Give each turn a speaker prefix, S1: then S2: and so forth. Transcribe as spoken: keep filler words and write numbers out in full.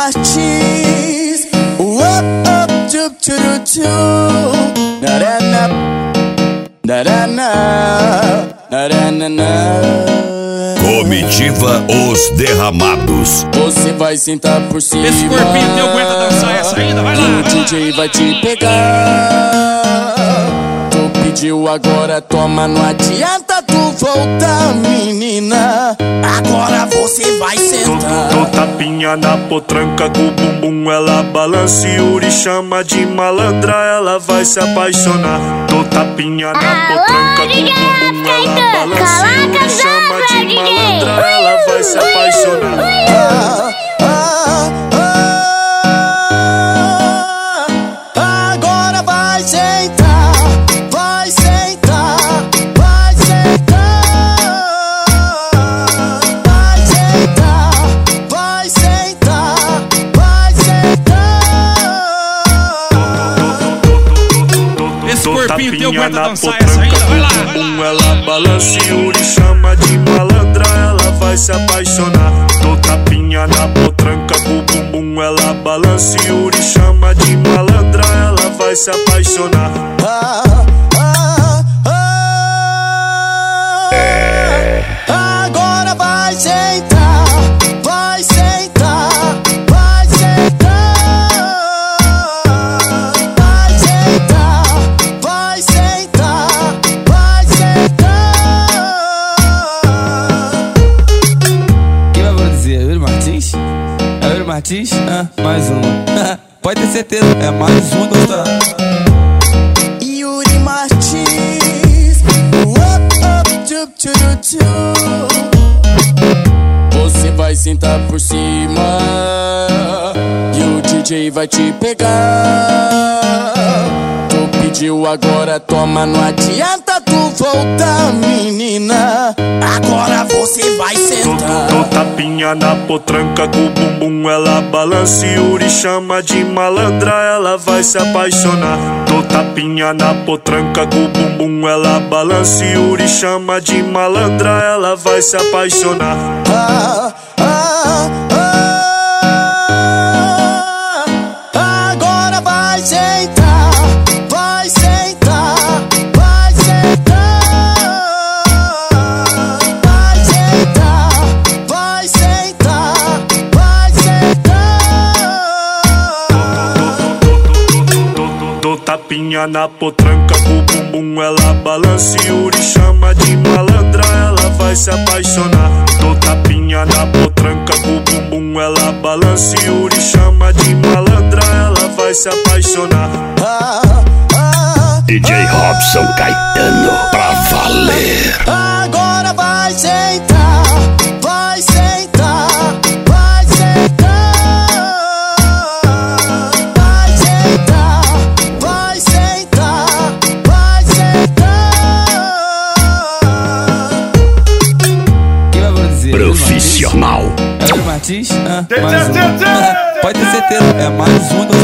S1: Martins. Up, up, tchup, tchup, tchup. Narana, narana, narana.
S2: Comitiva Os Derramados.
S1: Você vai sentar por cima.
S3: Esse corpinho teu aguenta dançar essa ainda? Vai lá,
S1: O
S3: vai
S1: D J
S3: lá.
S1: vai te pegar. Tu pediu, agora toma, não adianta tu voltar, menina. Agora você vai sentar.
S4: Dou tapinha na potranca com o bumbum, ela balança e Yuri chama de malandra, ela vai se apaixonar. Dou tapinha na potranca com o bumbum, ela balança e Yuri chama de malandra, ela vai se apaixonar.
S1: Ah, ah, ah, agora vai sentar, vai sentar, vai sentar, vai sentar, vai sentar, vai sentar.
S3: Esse corpinho teu
S4: Tapinha
S3: aguenta
S4: na
S3: dançar essa ainda? Vai lá, vai lá.
S4: bumbum, ela balança e Yuri chama de malandra, ela vai se apaixonar. Dou tapinha na potranca com o bumbum, ela balança e Yuri chama de malandra, ela vai se apaixonar.
S1: Ah, ah, ah, agora vai sentar, vai sentar, vai sentar, vai sentar, vai sentar, vai sentar.
S5: Quem vai produzir? É o Yuri Martins? É o Yuri Martins? Ah, mais um. Pode ter certeza, é mais um gostar.
S1: Yuri Martins. Up, up, tchup, tchup, tchup. Você vai sentar por cima e o D J vai te pegar. Tu pediu, agora toma, não adianta tu voltar, menina. Agora você vai sentar.
S4: Dou tapinha na potranca com o bumbum, ela balança e Yuri chama de malandra, ela vai se apaixonar. Dou tapinha na potranca com o bumbum, ela balança e Yuri chama de malandra, ela vai se apaixonar.
S1: Ah, ah, ah, agora vai sentar, vai sentar, vai sentar, vai sentar, vai sentar, vai sentar.
S4: Dou tapinha na potranca com o bumbum, ela balança e Yuri chama de malandra, ela vai se apaixonar. Dou tapinha na potranca com o bumbum, ela balança e Yuri chama de malandra, ela vai se apaixonar.
S1: Ah, ah,
S2: D J Robson Caetano, pra valer.
S1: agora vai sentar, vai sentar, vai sentar, vai sentar, vai sentar, vai sentar.
S5: Quem vai produzir?
S2: Profissional.
S5: É o Yuri Martins? Ah, mais um. Pode ter certeza, é mais um